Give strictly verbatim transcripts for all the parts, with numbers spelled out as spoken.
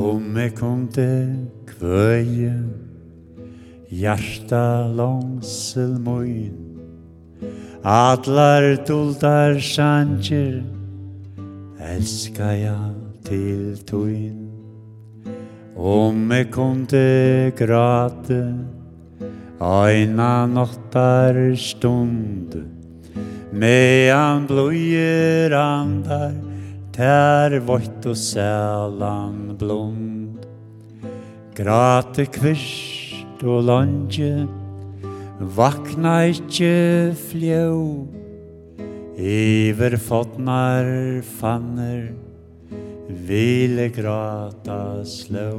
Om jeg kunde kvøye hjarta langsel moin Adlar duldar sanger elska jeg til toin Om jeg kunde gråte Aina nottar stund Mean bløyer andar Tær vått og sælan blond Gråte kvist og lange Vakna ikkje fljau Iver fotnar fanner Ville gråta slå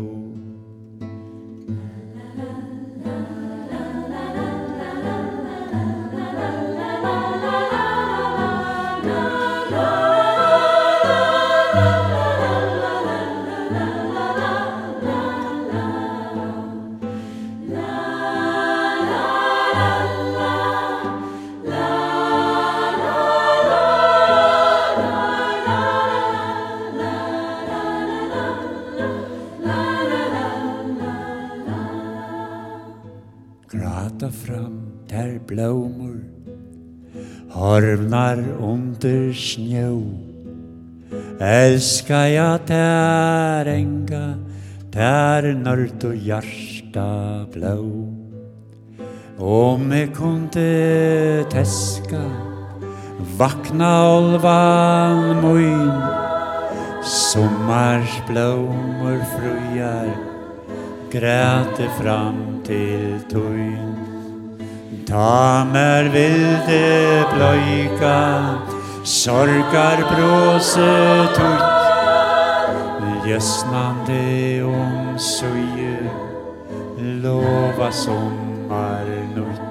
Gråta fram der blomor Horvnar under snjå Elska jag der enga Der nört og hjärta blå Om jeg kunde teska Vakna olvan moin Sommars blomor frujar Gräte fram til toin Ta mer vilde bløyka Sorgar bråse tutt Ljøsnande om søye Lova sommar nutt